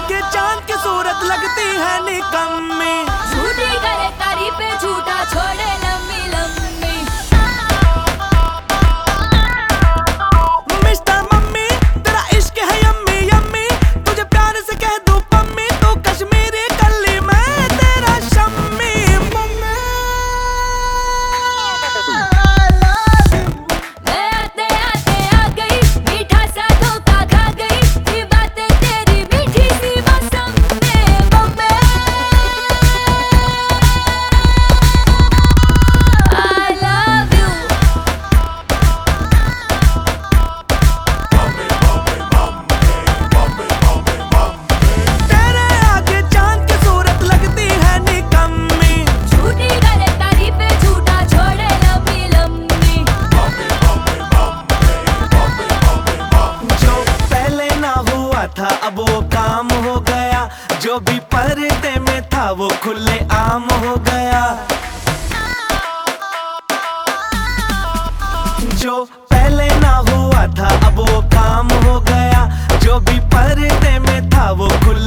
आगे चांद की सूरत लगती है निकम्मी। झूठी करे तारीफे झूठा छोड़े लंबी लंबी। मिस्टर मम्मी तेरा इश्क है यम्मी यम्मी, तुझे प्यार से कह दूं पम्मी, तू कश्मीरी कल्ली मैं तेरा शम्मी। मैं आते आते आ गई, मीठा सा धोखा खा गई, ये बातें तेरी मीठी सी मौसम में बम्बे। I love you। तेरे आगे चांद की सूरत लगती है निकम्मी। झूठी करे तारीफे झूठा छोड़े लंबी लंबी। जो पहले ना हुआ था अब वो काम हो गया, जो भी पर्दे में था वो खुले आम हो गया। जो पहले ना हुआ था अब वो काम हो गया, जो भी पर्दे में था वो खुले